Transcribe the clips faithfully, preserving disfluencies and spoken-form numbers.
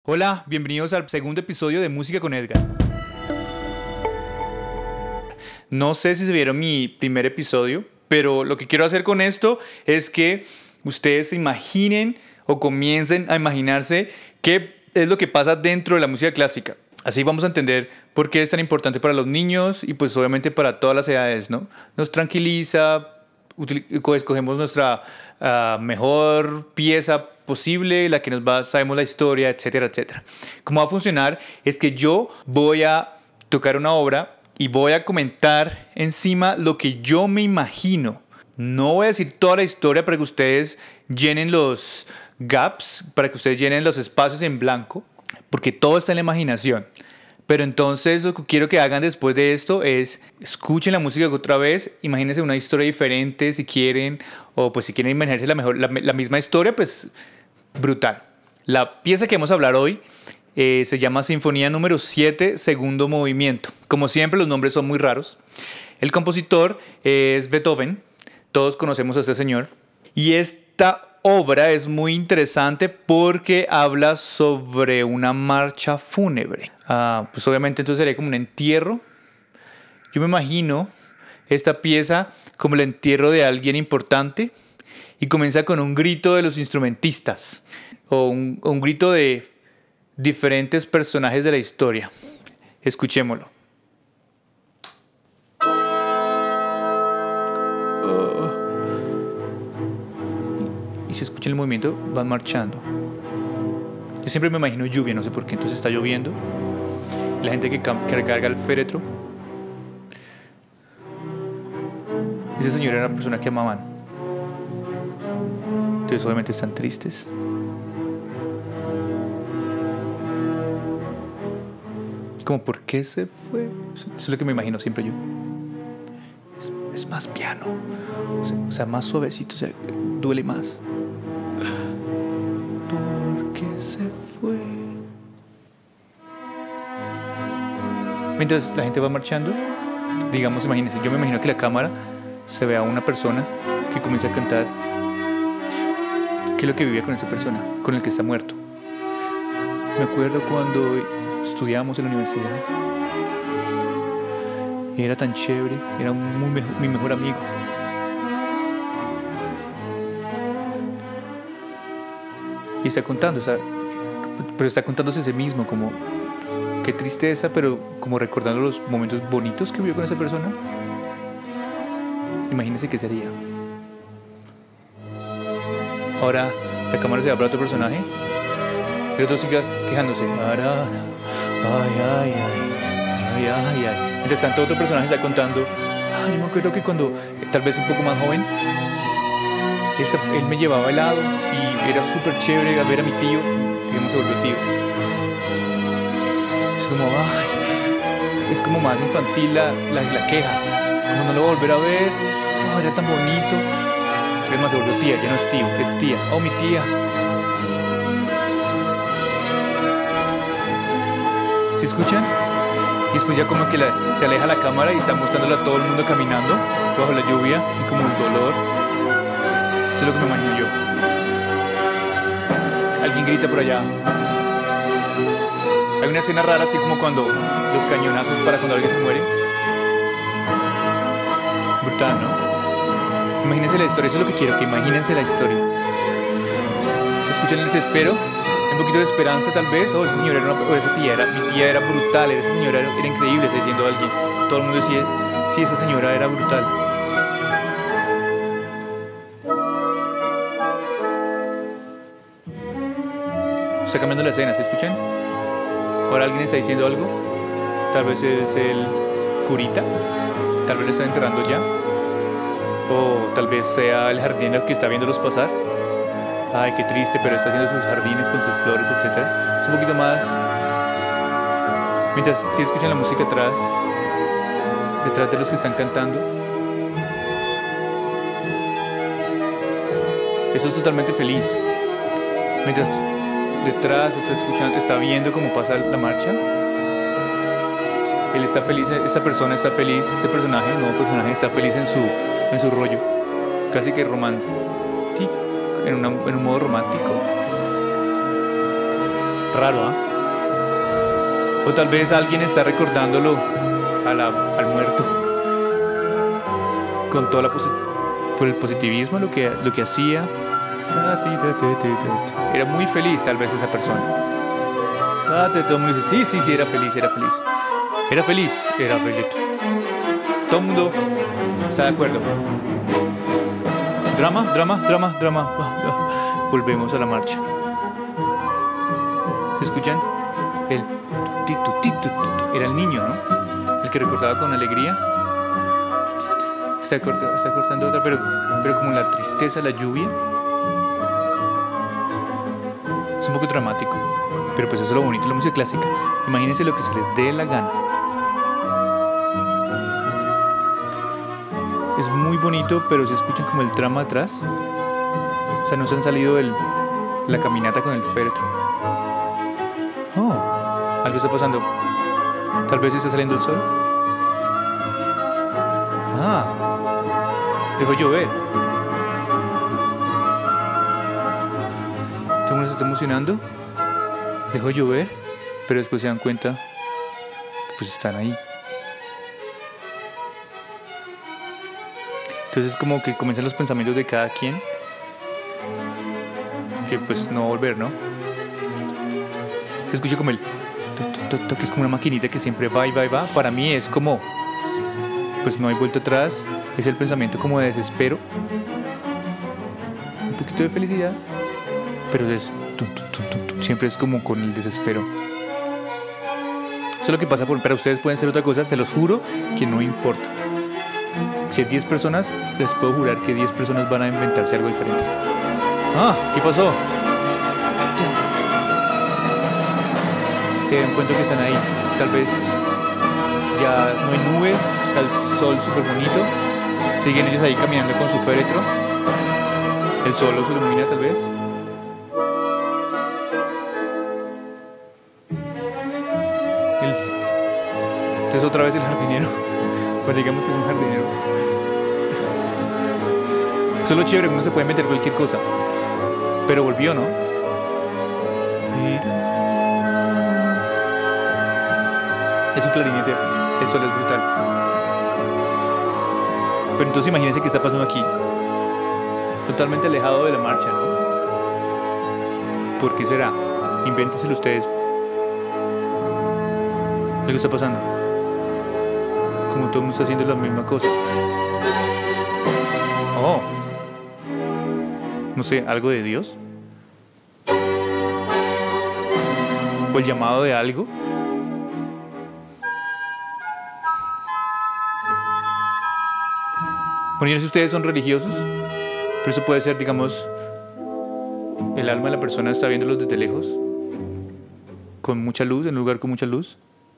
Hola, bienvenidos al segundo episodio de Música con Edgar. No sé si se vieron mi primer episodio, pero lo que quiero hacer con esto es que ustedes se imaginen o comiencen a imaginarse qué es lo que pasa dentro de la música clásica. Así vamos a entender por qué es tan importante para los niños y pues obviamente para todas las edades, ¿no? Nos tranquiliza, escogemos nuestra uh, mejor pieza posible, la que nos va, sabemos la historia, etcétera, etcétera. Cómo va a funcionar es que yo voy a tocar una obra y voy a comentar encima lo que yo me imagino. No voy a decir toda la historia para que ustedes llenen los gaps, para que ustedes llenen los espacios en blanco, porque todo está en la imaginación. Pero entonces lo que quiero que hagan después de esto es escuchen la música otra vez, imagínense una historia diferente si quieren, o pues si quieren imaginarse la, mejor, la, la misma historia, pues brutal. La pieza que vamos a hablar hoy eh, se llama Sinfonía número siete, segundo movimiento. Como siempre, los nombres son muy raros. El compositor es Beethoven, todos conocemos a este señor, y esta obra es muy interesante porque habla sobre una marcha fúnebre. Uh, pues obviamente entonces sería como un entierro. Yo me imagino esta pieza como el entierro de alguien importante y comienza con un grito de los instrumentistas o un, un grito de diferentes personajes de la historia. Escuchémoslo. Uh. Y si escuchan el movimiento, van marchando. Yo siempre me imagino lluvia, no sé por qué. Entonces está lloviendo. La gente que, que recarga el féretro. Ese señor era una persona que amaban. Entonces obviamente están tristes. Como, ¿por qué se fue? Eso es lo que me imagino siempre yo. Es, es más piano. O sea, o sea, más suavecito. O sea, duele más. ¿Por qué se fue? Mientras la gente va marchando, digamos, imagínense, yo me imagino que la cámara se ve a una persona que comienza a cantar qué es lo que vivía con esa persona, con el que está muerto. Me acuerdo cuando estudiábamos en la universidad. Y era tan chévere, era muy mejo- mi mejor amigo. Y está contando, o sea, pero está contándose a sí mismo, como qué tristeza, pero como recordando los momentos bonitos que vivió con esa persona. Imagínense qué sería. Ahora la cámara se va para otro personaje. El otro sigue quejándose. Arara, ay, ay, ay, ay, ay, ay. Mientras tanto, otro personaje está contando. Ay, yo me acuerdo que cuando, tal vez un poco más joven, esta, él me llevaba helado y era súper chévere a ver a mi tío. Digamos, se volvió tío. Es como, ay, es como más infantil la, la, la queja. Como no lo voy a volver a ver. Oh, era tan bonito. Es más, se volvió tía, ya no es tío, es tía. Oh, mi tía. ¿Se escuchan? Y después ya como que la, se aleja la cámara y está mostrándole a todo el mundo caminando bajo la lluvia y como el dolor. Eso es lo que me imagino yo. Alguien grita por allá. Hay una escena rara así como cuando los cañonazos para cuando alguien se muere. Brutal, ¿no? Imagínense la historia, eso es lo que quiero, que imagínense la historia. ¿Se escuchan el desespero? Un poquito de esperanza tal vez. Oh, esa señora era una, o esa tía era, mi tía era brutal, esa señora era, era increíble, está diciendo alguien. Todo el mundo decía, sí, esa señora era brutal. Está cambiando la escena, ¿se escuchan? Ahora alguien está diciendo algo. Tal vez es el curita. Tal vez le está enterrando ya. O tal vez sea el jardinero que está viéndolos pasar. Ay, qué triste, pero está haciendo sus jardines con sus flores, etcétera. Es un poquito más. Mientras sí escuchan la música atrás, detrás de los que están cantando. Eso es totalmente feliz. Mientras detrás está escuchando, está viendo cómo pasa la marcha. Él está feliz, esa persona está feliz, este personaje, el nuevo personaje está feliz en su, en su rollo. Casi que romántico, en, una, en un modo romántico. Raro, ¿ah? ¿eh? O tal vez alguien está recordándolo a la, al muerto con toda la posi- por el positivismo, lo que, lo que hacía. Era muy feliz tal vez esa persona. Todo el mundo dice, sí, sí, sí, era feliz, era feliz. Era feliz, era feliz. Todo el mundo está de acuerdo. Drama, drama, drama, drama. Volvemos a la marcha. ¿Se escuchan? El tito, tito, tito. Era el niño, ¿no? El que recordaba con alegría. Está cortando, está cortando otra, pero, pero como la tristeza, la lluvia. Es un poco dramático. Pero pues eso es lo bonito de la música clásica. Imagínense lo que se les dé la gana. Es muy bonito, pero se escuchan como el drama atrás. O sea, no se han salido de la caminata con el féretro. Oh, algo está pasando. Tal vez está saliendo el sol. Ah, dejó llover. Todo el mundo se está emocionando. Dejó llover, pero después se dan cuenta que pues están ahí. Entonces es como que comienzan los pensamientos de cada quien. Que pues no va a volver, ¿no? Se escucha como el que es como una maquinita que siempre va y va y va. Para mí es como pues no hay vuelta atrás. Es el pensamiento como de desespero, un poquito de felicidad, pero es siempre es como con el desespero. Eso es lo que pasa por, para ustedes pueden ser otra cosa. Se los juro que no importa. Si hay diez personas, les puedo jurar que diez personas van a inventarse algo diferente. Ah, ¿qué pasó? Se dan cuenta que están ahí. Tal vez ya no hay nubes, está el sol súper bonito. Siguen ellos ahí caminando con su féretro. El sol los ilumina tal vez. El... Entonces otra vez el jardinero. Pues digamos que es un jardinero. Eso es lo chévere, uno se puede meter cualquier cosa. Pero volvió, ¿no? Es un clarinete. El sol es brutal. Pero entonces imagínense qué está pasando aquí. Totalmente alejado de la marcha, ¿no? ¿Por qué será? Invéntenselo ustedes. ¿Qué está pasando? Como todo el mundo está haciendo la misma cosa. Oh. No sé, ¿algo de Dios? ¿O el llamado de algo? Bueno, yo no sé si ustedes son religiosos, pero eso puede ser, digamos, el alma de la persona está viéndolos desde lejos, con mucha luz, en un lugar con mucha luz.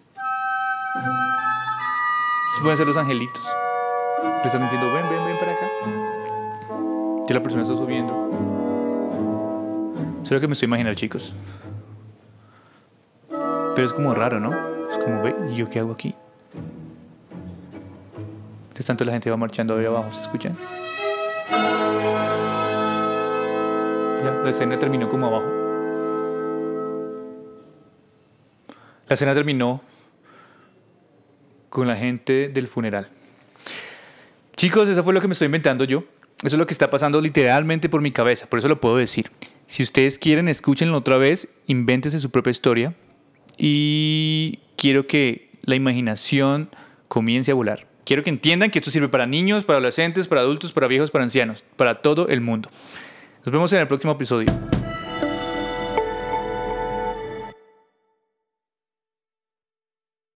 Esos pueden ser los angelitos. Le están diciendo, ven, ven, ven para acá. Que la persona está subiendo. Eso es lo que me estoy imaginando, chicos. Pero es como raro, ¿no? Es como, ve, ¿y yo qué hago aquí? Entonces tanto la gente va marchando ahí abajo, ¿se escuchan? Ya, la escena terminó como abajo. La escena terminó con la gente del funeral. Chicos, eso fue lo que me estoy inventando yo. Eso es lo que está pasando literalmente por mi cabeza, por eso lo puedo decir. Si ustedes quieren, escúchenlo otra vez, invéntense su propia historia y quiero que la imaginación comience a volar. Quiero que entiendan que esto sirve para niños, para adolescentes, para adultos, para viejos, para ancianos, para todo el mundo. Nos vemos en el próximo episodio.